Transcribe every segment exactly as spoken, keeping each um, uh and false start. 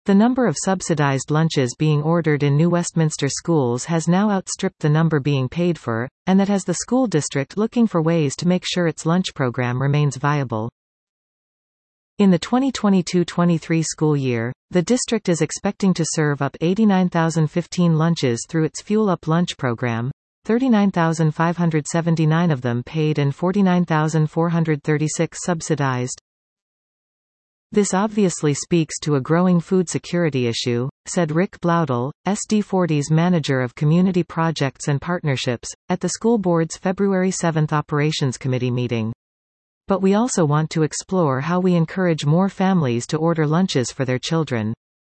The number of subsidized lunches being ordered in New Westminster schools has now outstripped the number being paid for, and that has the school district looking for ways to make sure its lunch program remains viable. In the twenty twenty-two twenty-three school year, the district is expecting to serve up eighty-nine thousand fifteen lunches through its Fuel Up lunch program, thirty-nine thousand five hundred seventy-nine of them paid and forty-nine thousand four hundred thirty-six subsidized. This obviously speaks to a growing food security issue, said Rick Blaudel, S D forty's Manager of Community Projects and Partnerships, at the school board's February seventh Operations Committee meeting. But we also want to explore how we encourage more families to order lunches for their children.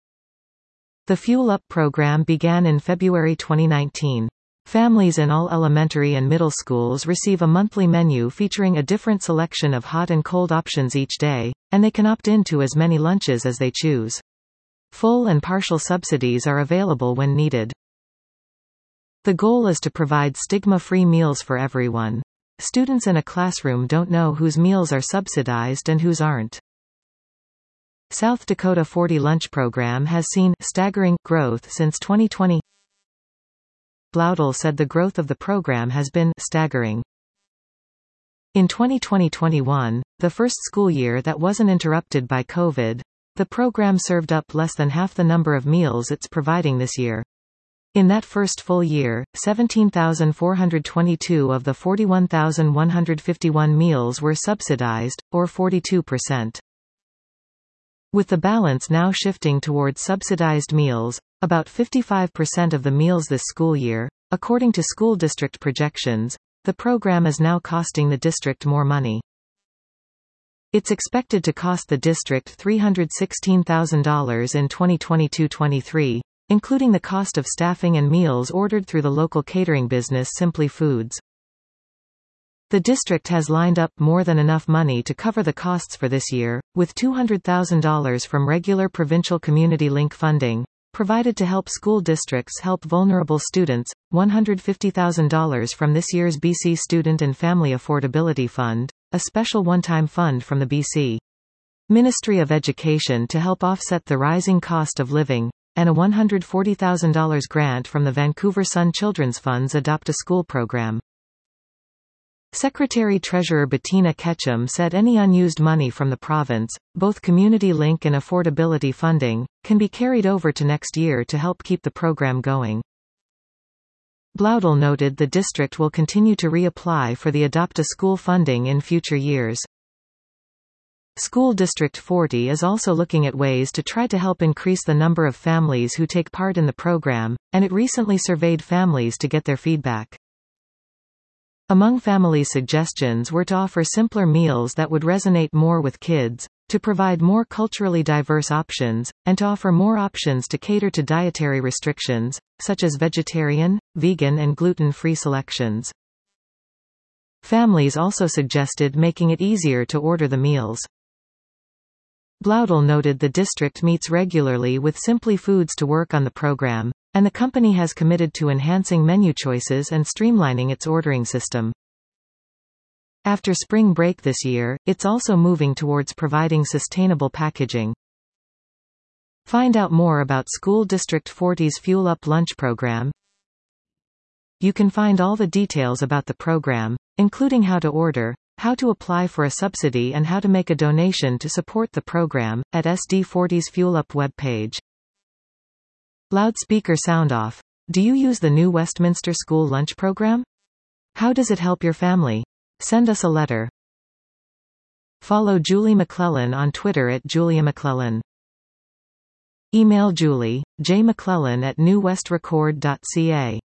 The Fuel Up program began in February twenty nineteen. Families in all elementary and middle schools receive a monthly menu featuring a different selection of hot and cold options each day, and they can opt into as many lunches as they choose. Full and partial subsidies are available when needed. The goal is to provide stigma-free meals for everyone. Students in a classroom don't know whose meals are subsidized and whose aren't. South Dakota forty lunch program has seen staggering growth since twenty twenty. Blaudel said the growth of the program has been staggering. In twenty twenty to twenty-one, the first school year that wasn't interrupted by COVID, the program served up less than half the number of meals it's providing this year. In that first full year, seventeen thousand four hundred twenty-two of the forty-one thousand one hundred fifty-one meals were subsidized, or forty-two percent. With the balance now shifting towards subsidized meals, about fifty-five percent of the meals this school year, according to school district projections, the program is now costing the district more money. It's expected to cost the district three hundred sixteen thousand dollars in twenty twenty-two twenty-three, including the cost of staffing and meals ordered through the local catering business Simply Foods. The district has lined up more than enough money to cover the costs for this year, with two hundred thousand dollars from regular provincial Community Link funding, provided to help school districts help vulnerable students, one hundred fifty thousand dollars from this year's B C Student and Family Affordability Fund, a special one-time fund from the B C Ministry of Education to help offset the rising cost of living, and a one hundred forty thousand dollars grant from the Vancouver Sun Children's Fund's Adopt a School program. Secretary-Treasurer Bettina Ketchum said any unused money from the province, both Community Link and affordability funding, can be carried over to next year to help keep the program going. Blaudel noted the district will continue to reapply for the Adopt a School funding in future years. School District forty is also looking at ways to try to help increase the number of families who take part in the program, and it recently surveyed families to get their feedback. Among families' suggestions were to offer simpler meals that would resonate more with kids, to provide more culturally diverse options, and to offer more options to cater to dietary restrictions, such as vegetarian, vegan and gluten-free selections. Families also suggested making it easier to order the meals. Blaudel noted the district meets regularly with Simply Foods to work on the program, and the company has committed to enhancing menu choices and streamlining its ordering system. After spring break this year, it's also moving towards providing sustainable packaging. Find out more about School District forty's Fuel Up lunch program. You can find all the details about the program, including how to order, how to apply for a subsidy and how to make a donation to support the program, at S D forty's Fuel Up webpage. Loudspeaker sound off. Do you use the New Westminster School lunch program? How does it help your family? Send us a letter. Follow Julie McClellan on Twitter at Julia McClellan. Email Julie, jmcclellan at newwestrecord dot c a.